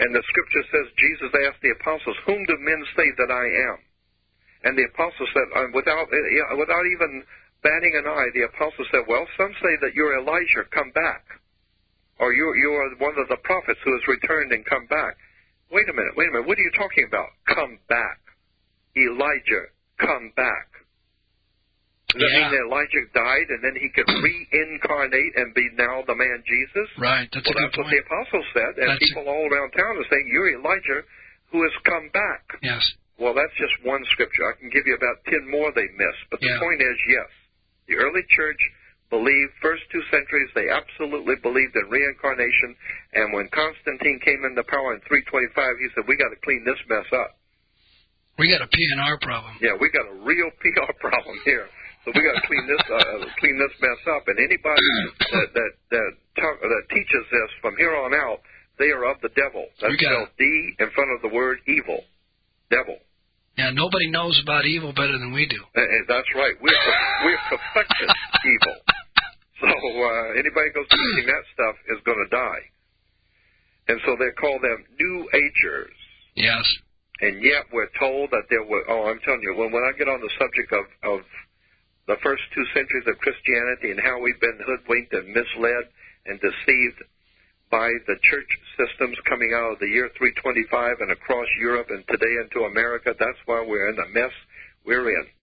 And the scripture says, Jesus asked the apostles, whom do men say that I am? And the apostles said, without even batting an eye, the apostles said, well, some say that you're Elijah, come back. Or you're one of the prophets who has returned and come back. Wait a minute, what are you talking about? Come back. Elijah, come back. Does that mean that Elijah died and then he could reincarnate and be now the man Jesus? Right, that's a good point. That's what the apostles said, and people all around town are saying, you're Elijah who has come back. Yes. Well, that's just one scripture. I can give you about 10 more they missed. But the point is, yes, the early church believed, first 2 centuries, they absolutely believed in reincarnation. And when Constantine came into power in 325, he said, we got to clean this mess up. We got a P&R problem. Yeah, we got a real PR problem here. So we got to clean this mess up. And anybody that teaches this from here on out, they are of the devil. That's spelled D in front of the word evil. Devil. Yeah, nobody knows about evil better than we do. That's right. We're perfected evil. So anybody who goes teaching that stuff is going to die. And so they call them New Agers. Yes. And yet we're told that there were, I'm telling you, when I get on the subject of the first 2 centuries of Christianity and how we've been hoodwinked and misled and deceived by the church systems coming out of the year 325 and across Europe and today into America, that's why we're in the mess we're in.